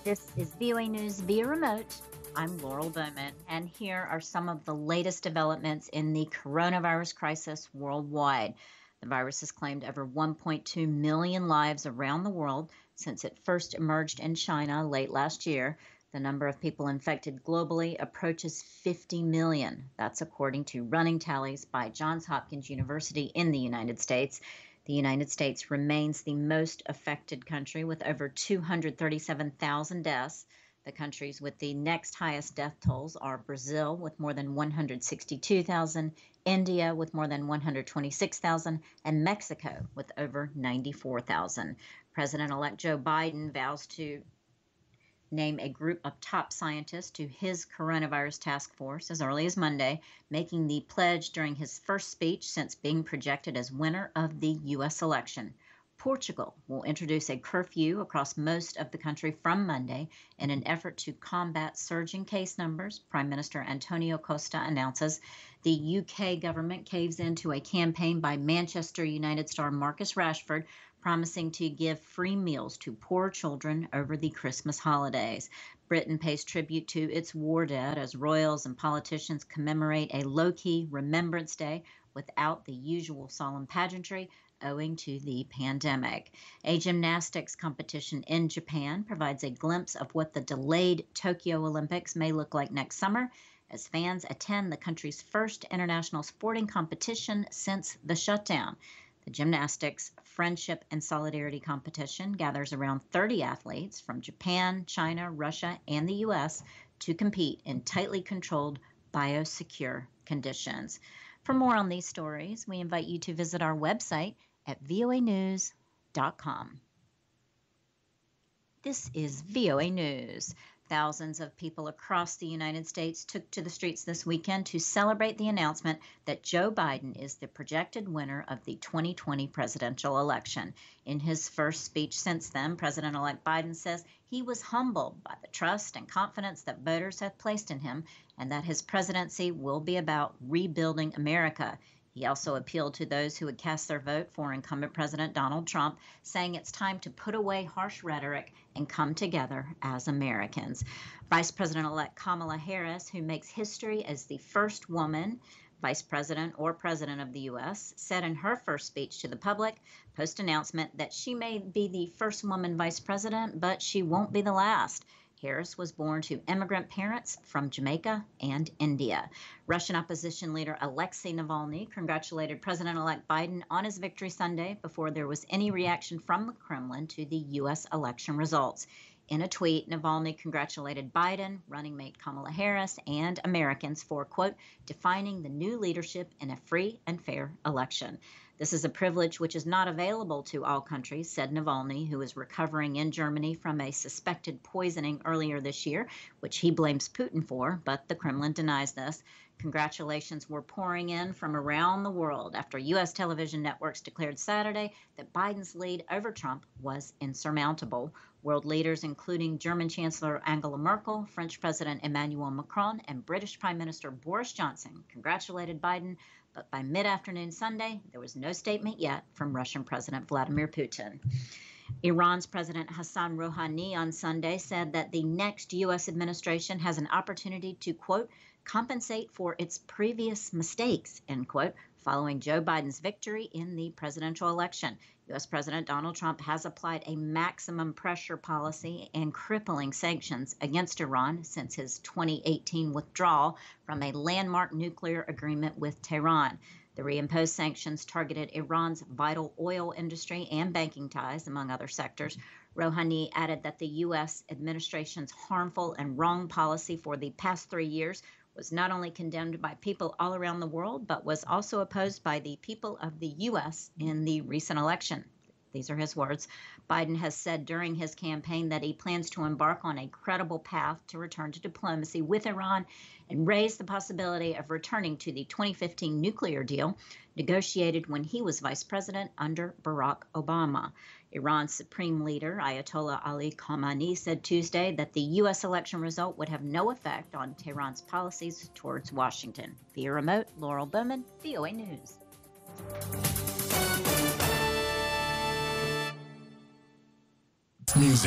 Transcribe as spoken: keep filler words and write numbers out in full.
This is V O A News via remote. I'm Laurel Bowman, and here are some of the latest developments in the coronavirus crisis worldwide. The virus has claimed over one point two million lives around the world since it first emerged in China late last year. The number of people infected globally approaches fifty million. That's according to running tallies by Johns Hopkins University in the United States. The United States remains the most affected country with over two hundred thirty-seven thousand deaths. The countries with the next highest death tolls are Brazil with more than one hundred sixty-two thousand, India with more than one hundred twenty-six thousand, and Mexico with over ninety-four thousand. President-elect Joe Biden vows to name a group of top scientists to his coronavirus task force as early as Monday, making the pledge during his first speech since being projected as winner of the U S election. Portugal will introduce a curfew across most of the country from Monday in an effort to combat surging case numbers, Prime Minister Antonio Costa announces. The U K government caves into a campaign by Manchester United star Marcus Rashford, promising to give free meals to poor children over the Christmas holidays. Britain pays tribute to its war dead as royals and politicians commemorate a low-key Remembrance Day without the usual solemn pageantry owing to the pandemic. A gymnastics competition in Japan provides a glimpse of what the delayed Tokyo Olympics may look like next summer as fans attend the country's first international sporting competition since the shutdown. The gymnastics Friendship and Solidarity competition gathers around thirty athletes from Japan, China, Russia, and the U S to compete in tightly controlled, biosecure conditions. For more on these stories, we invite you to visit our website at V O A news dot com. This is V O A News. Thousands of people across the United States took to the streets this weekend to celebrate the announcement that Joe Biden is the projected winner of the twenty twenty presidential election. In his first speech since then, President-elect Biden says he was humbled by the trust and confidence that voters have placed in him and that his presidency will be about rebuilding America. He also appealed to those who would cast their vote for incumbent President Donald Trump, saying it's time to put away harsh rhetoric and come together as Americans. Vice President-elect Kamala Harris, who makes history as the first woman vice president or president of the U S, said in her first speech to the public post-announcement that she may be the first woman vice president, but she won't be the last. Harris was born to immigrant parents from Jamaica and India. Russian opposition leader Alexei Navalny congratulated President-elect Biden on his victory Sunday before there was any reaction from the Kremlin to the U S election results. In a tweet, Navalny congratulated Biden, running mate Kamala Harris, and Americans for, quote, defining the new leadership in a free and fair election. This is a privilege which is not available to all countries, said Navalny, who is recovering in Germany from a suspected poisoning earlier this year, which he blames Putin for, but the Kremlin denies this. Congratulations were pouring in from around the world after U S television networks declared Saturday that Biden's lead over Trump was insurmountable. World leaders, including German Chancellor Angela Merkel, French President Emmanuel Macron, and British Prime Minister Boris Johnson, congratulated Biden, but by mid-afternoon Sunday, there was no statement yet from Russian President Vladimir Putin. Iran's President Hassan Rouhani on Sunday said that the next U S administration has an opportunity to, quote, compensate for its previous mistakes, end quote, following Joe Biden's victory in the presidential election. U S President Donald Trump has applied a maximum pressure policy and crippling sanctions against Iran since his twenty eighteen withdrawal from a landmark nuclear agreement with Tehran. The reimposed sanctions targeted Iran's vital oil industry and banking ties, among other sectors. Rouhani added that the U S administration's harmful and wrong policy for the past three years was not only condemned by people all around the world, but was also opposed by the people of the U S in the recent election. These are his words. Biden has said during his campaign that he plans to embark on a credible path to return to diplomacy with Iran and raise the possibility of returning to the twenty fifteen nuclear deal negotiated when he was vice president under Barack Obama. Iran's supreme leader, Ayatollah Ali Khamenei, said Tuesday that the U S election result would have no effect on Tehran's policies towards Washington. Via remote, Laurel Bowman, V O A News. Music.